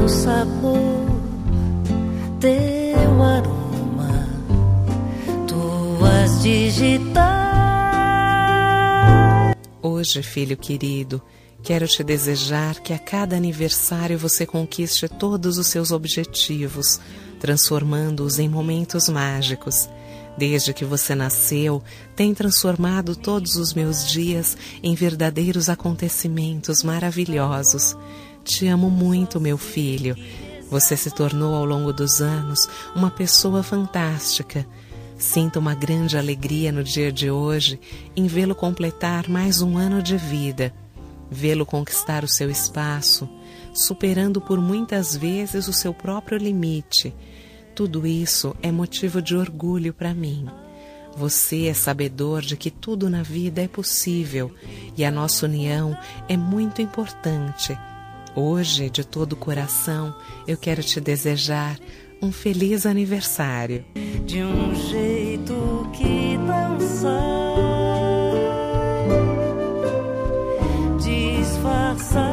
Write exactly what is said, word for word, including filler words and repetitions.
teu sabor, teu aroma, tuas digitais. Hoje, filho querido, quero te desejar que a cada aniversário você conquiste todos os seus objetivos, transformando-os em momentos mágicos. Desde que você nasceu, tem transformado todos os meus dias em verdadeiros acontecimentos maravilhosos. Te amo muito, meu filho. Você se tornou ao longo dos anos uma pessoa fantástica. Sinto uma grande alegria no dia de hoje em vê-lo completar mais um ano de vida, vê-lo conquistar o seu espaço, superando por muitas vezes o seu próprio limite. Tudo isso é motivo de orgulho para mim. Você é sabedor de que tudo na vida é possível e a nossa união é muito importante. Hoje, de todo o coração, eu quero te desejar um feliz aniversário. De um jeito que dançar, disfarçar.